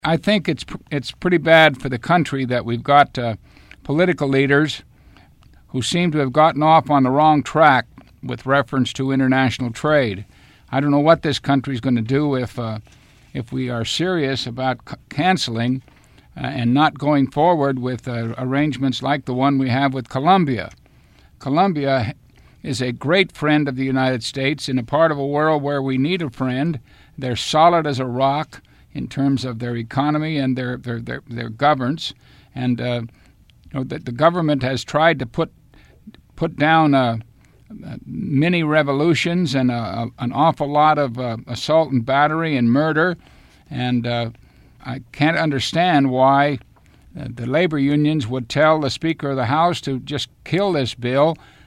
I think it's pretty bad for the country that we've got political leaders who seem to have gotten off on the wrong track with reference to international trade. I don't know what this country is going to do if we are serious about canceling and not going forward with arrangements like the one we have with Colombia. Colombia is a great friend of the United States in a part of a world where we need a friend. They're solid as a rock in terms of their economy and their governance, and the government has tried to put down many revolutions and an awful lot of assault and battery and murder, and I can't understand why the labor unions would tell the Speaker of the House to just kill this bill